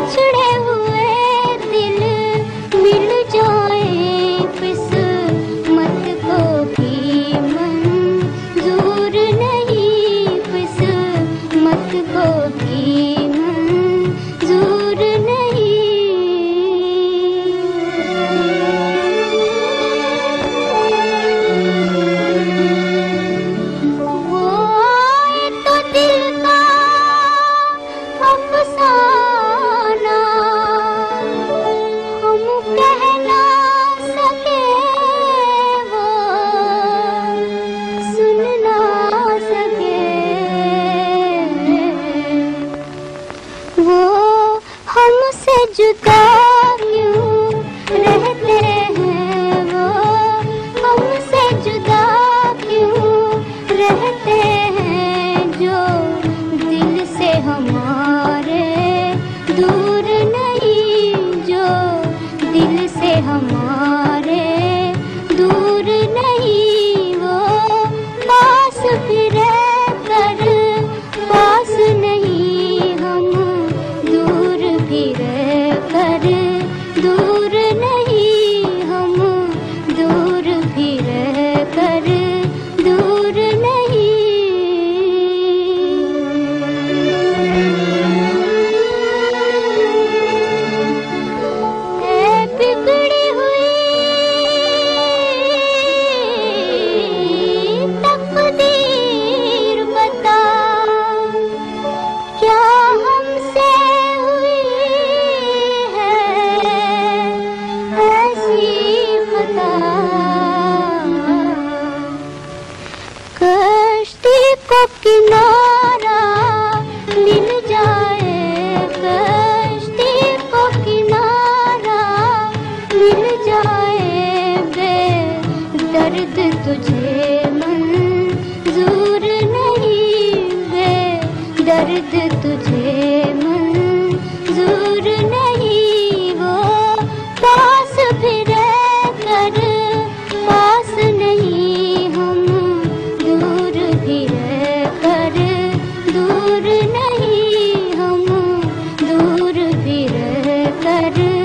बिछड़े हुए दिल मिल जाए, किस्मत को भी मंजूर नहीं, किस्मत को भी मंजूर नहीं। वो आए तो दिल का अफसाना हम कह ना सके, वो सुन ना सके, वो हमसे जुदा क्यों रहते हैं, वो हमसे जुदा क्यों रहते हैं, जो दिल से हमारे दूर नहीं, जो दिल से हमारे दूर नहीं, वो पास भी रहकर पास नहीं, हम दूर भी रहकर दूर नहीं, हम दूर भी रहकर दूर नहीं। है बिगड़ी हुई तकदीर बता, क्या हमसे हुई है ऐसी खता, कश्ती को किनारा मिल जाए, कश्ती को किनारा मिल जाए, बेदर्द तुझे मंजूर नहीं, बेदर्द तुझे मंजूर नहीं, वो पास भी रहकर पास नहीं, हम दूर भी रहकर दूर नहीं, हम दूर भी रहकर